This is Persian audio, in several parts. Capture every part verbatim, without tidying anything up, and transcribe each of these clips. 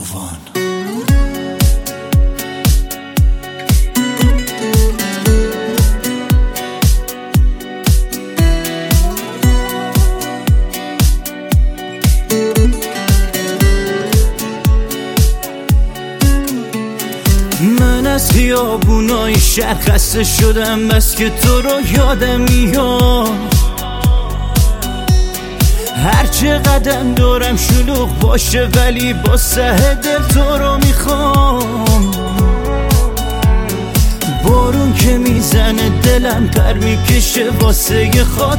توران. من از خیابونای شهر خسته شدم، بس که تو رو یادم میاد. هر چه قدم دارم شلوغ باشه، ولی با سه دل تو رو میخوام. بارون که میزنه دلم پر میکشه واسه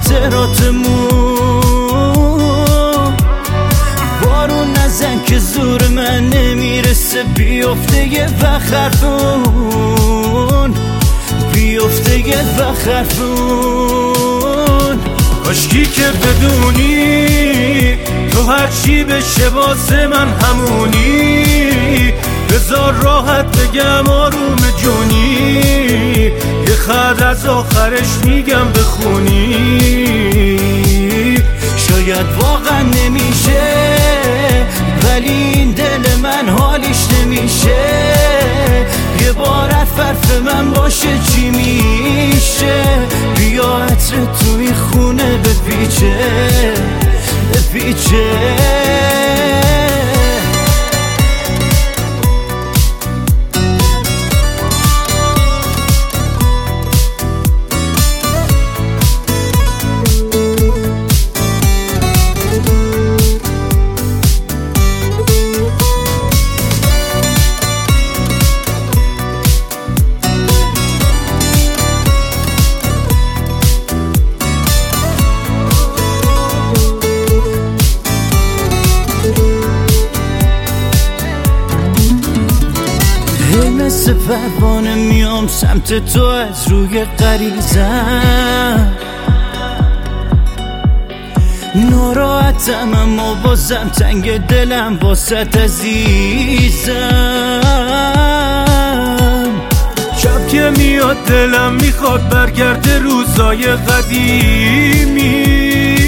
خاطراتمون. بارون نزن که زور من نمیرسه، بیفته یه وقت حرفون، بیفته یه وقت حرفون. کاشکی که بدونی تو هرچی بشه واسه من همونی. بذار راحت بگم آروم جونی، یه خط از آخرش میگم بخونی. شاید واقعا نمیشه، ولی این دل من حالیش نمیشه. یه بار حرف من باشه چی میشه؟ بیا عطر تو این خونه بپیچه بپیچه. مثل پروانه میام سمت تو از روی غریزم. ناراحتم اما بازم تنگ دلم واسط عزیزم. شب که میاد دلم میخواد برگرده روزای قدیمی.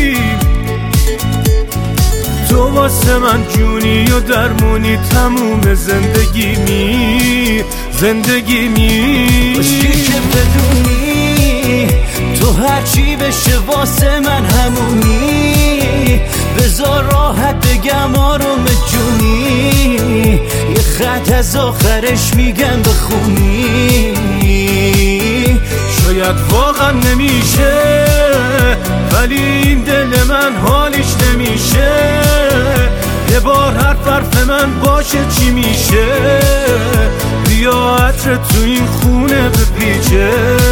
تو واسه من جونی و درمونی، تموم زندگی می زندگی می. کاشکی که بدونی تو هرچی بشه واسه من همونی. بذار راحت بگم آروم جونی، یه خط از آخرش میگم بخونی. شاید واقعا نمیشه، ولی این دل من حالیش نمیشه. یه بار حرف حرف من باشه چی میشه؟ بیا عطر تو این خونه بپیچه